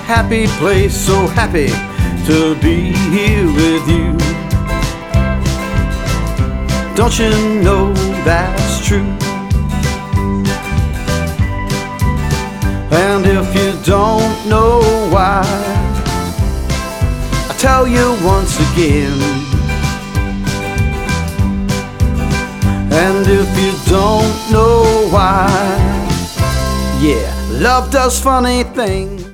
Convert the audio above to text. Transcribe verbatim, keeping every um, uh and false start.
happy place, so happy to be here with you. Don't you know that's true? And if you don't know why, I tell you once again. And if you don't know why, yeah, love does funny things.